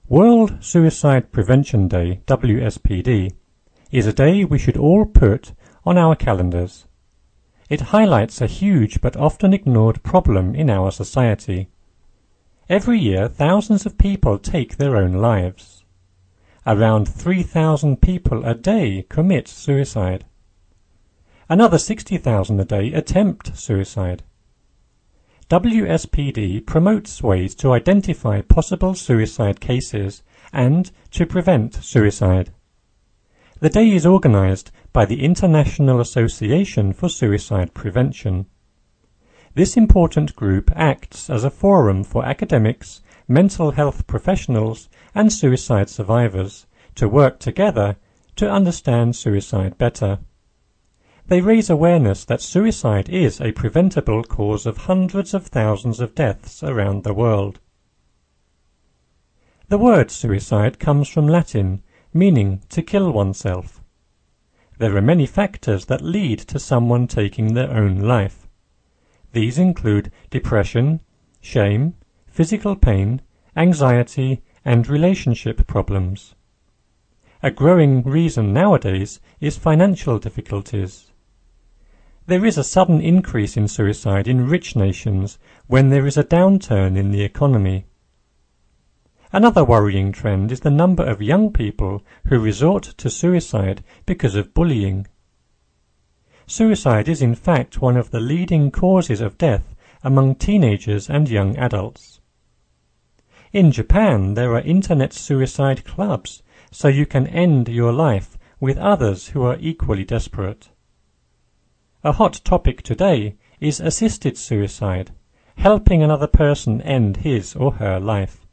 World Suicide Prevention Day, WSPD, is a day we should all put on our calendars. It highlights a huge but often ignored problem in our society. Every year, thousands of people take their own lives. Around 3,000 people a day commit suicide. Another 60,000 a day attempt suicide. WSPD promotes ways to identify possible suicide cases and to prevent suicide. The day is organized by the International Association for Suicide Prevention. This important group acts as a forum for academics, mental health professionals, and suicide survivors to work together to understand suicide better. They raise awareness that suicide is a preventable cause of hundreds of thousands of deaths around the world. The word suicide comes from Latin, meaning to kill oneself. There are many factors that lead to someone taking their own life. These include depression, shame, physical pain, anxiety, and relationship problems. A growing reason nowadays is financial difficulties. There is a sudden increase in suicide in rich nations when there is a downturn in the economy. Another worrying trend is the number of young people who resort to suicide because of bullying. Suicide is in fact one of the leading causes of death among teenagers and young adults. In Japan, there are internet suicide clubs, so you can end your life with others who are equally desperate. A hot topic today is assisted suicide, helping another person end his or her life.